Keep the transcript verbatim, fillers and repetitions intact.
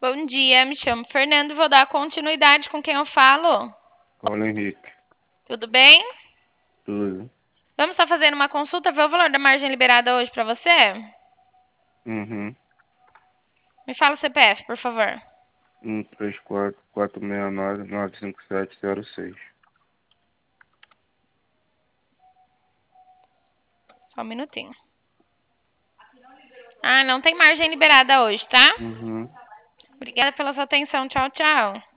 Bom dia, me chamo Fernando, vou dar continuidade com quem eu falo. Paulo Henrique, Tudo bem? tudo. Vamos estar fazendo uma consulta, ver o valor da margem liberada hoje para você? Uhum. Me fala o C P F, por favor. um, três, quatro, quatro, seis, nove, nove, cinco, sete, zero, seis. Só um minutinho. Ah, não tem margem liberada hoje, tá? Uhum. Obrigada pela sua atenção. Tchau, tchau.